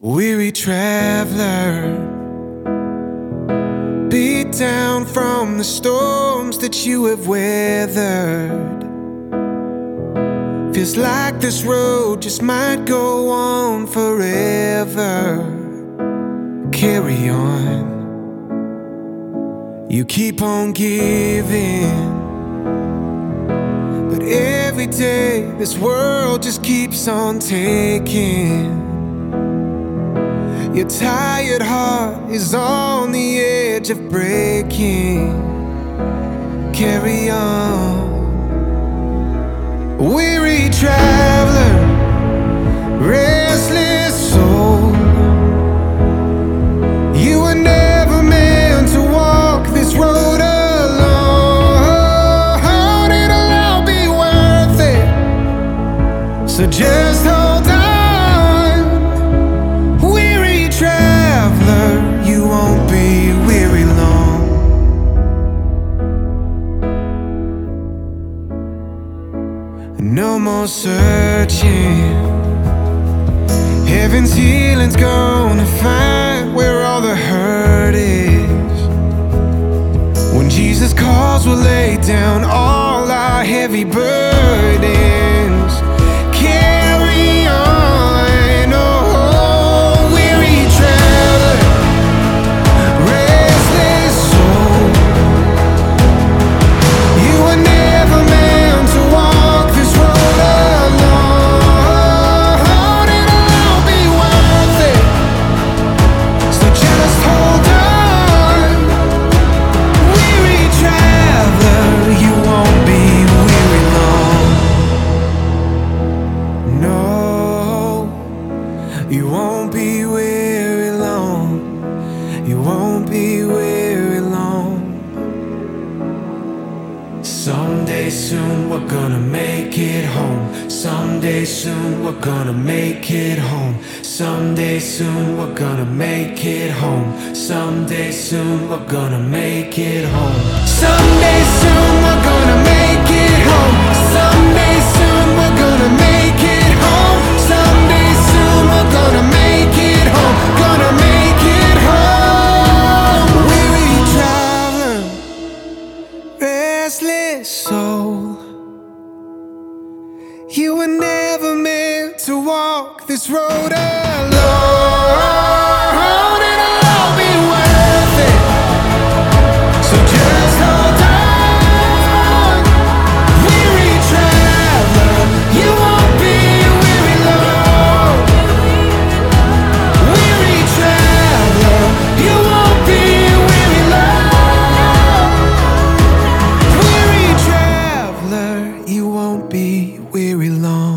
Weary traveler, beat down from the storms that you have weathered. Feels like this road just might go on forever. Carry on, you keep on giving, but every day this world just keeps on taking. Your tired heart is on the edge of breaking. Carry on, weary traveler, restless soul. You were never meant to walk this road alone. It'll all be worth it, so just hold on. Traveler, you won't be weary long. No more searching. Heaven's healing's gonna find where all the hurt is. When Jesus calls, we'll lay down all our heavy burdens. Carry on. You won't be weary long. You won't be weary long. Someday soon we're gonna make it home. Someday soon we're gonna make it home. Someday soon we're gonna make it home. Someday soon we're gonna make it home. Someday soon we're gonna make it home. Someday soon we're gonna make it home. Someday soon we're gonna make it home. Gonna make it home. Weary traveler, restless soul. You were never meant to walk this road alone. It'll all be worth it, so just hold on. Weary traveler, you won't be weary long. Weary traveler, you won't be weary long. Weary traveler, you won't be weary long.